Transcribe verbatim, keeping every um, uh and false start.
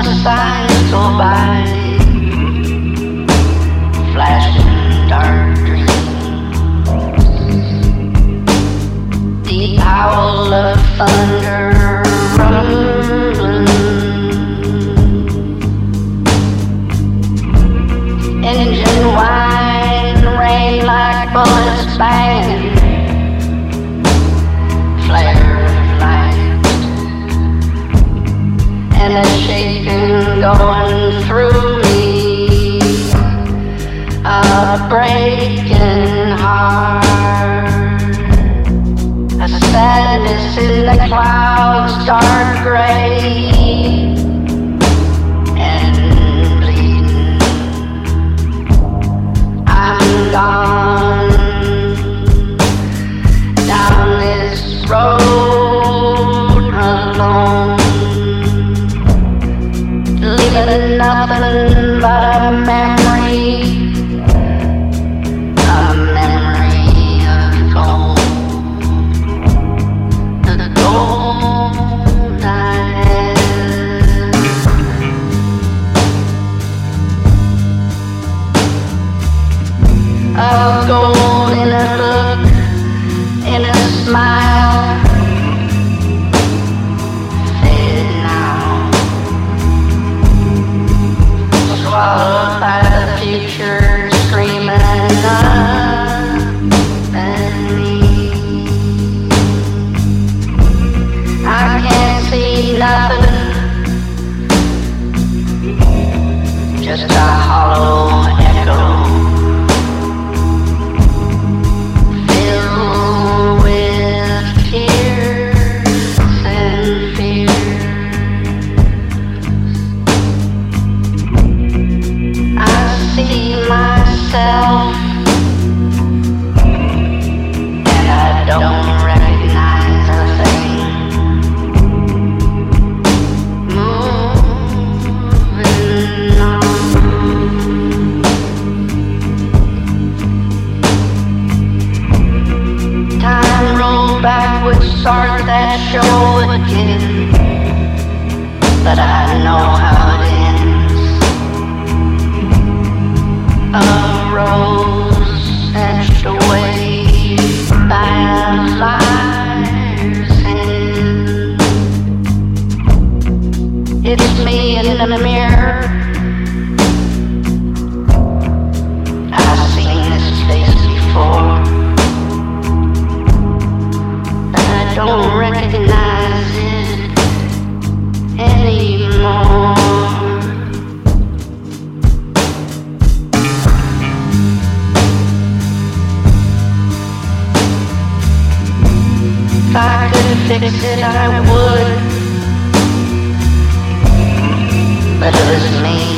the signs go by, flashing dark dreams. The howl of thunder rumbling, engine whine, rain like bullets bang, flare of light, and a shaking going through me, a breaking heart, a sadness in the clouds, dark gray and bleeding. I'm gone down this road alone, leaving nothing but a memory, a memory of gold, the gold I had. Of gold in a look, in a smile, faded now, swallowed by the future, screaming up at me. I can't see nothing, just a hollow echo, filled with tears and fears. I see myself, and I don't recognize a thing. Moving on, time rolled backwards, start that show again, but I know how it ends. A rose etched away by a liar's hand. It's me in the mirror. I've seen this face before, but I don't recognize it anymore. If I could fix it, I would, but it was me.